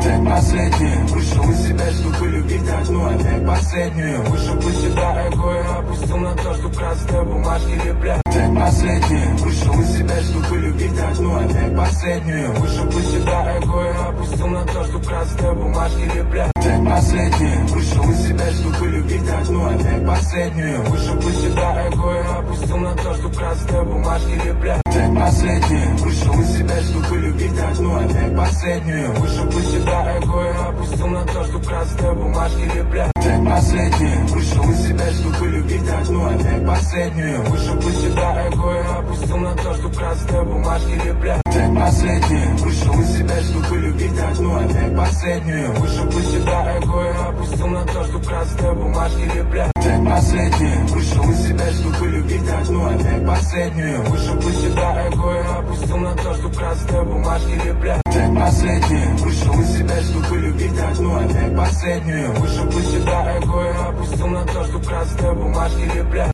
Последнее, вышел из себя, чтобы любить одну, опять последнюю. Вышел из себя эго и опустил на то, что красные бумажки лепля. Последнее, вышел из себя, чтобы любить одну, опять последнюю. Вышел из себя эго и опустил на то, что красные бумажки лепля. Последнее, вышел из себя, чтобы любить одну, опять последнюю. Вышел из себя эго и опустил на то, что красные бумажки лепля. Последнее, вышел из себя, чтобы любить одну, опять последнюю. Вышел из себя эго и опустил на то, что красные бумажки лепля. Последнее, вышел из себя, чтобы любить одну, опять последнюю. Вышел из себя эго и опустил на то, что красные бумажки лепля. Последнее, вышел из себя, чтобы любить одну, опять последнюю. Вышел из себя эго и опустил на то, что красные бумажки лепля. Последнее, вышел из себя, чтобы любить одну, опять последнюю. Вышел из себя эго и опустил на то, что красные бумажки лепля. Последнее, вышел из себя, чтобы любить одну, опять последнюю. Вышел из себя эго и опустил на то, что красные бумажки лепля.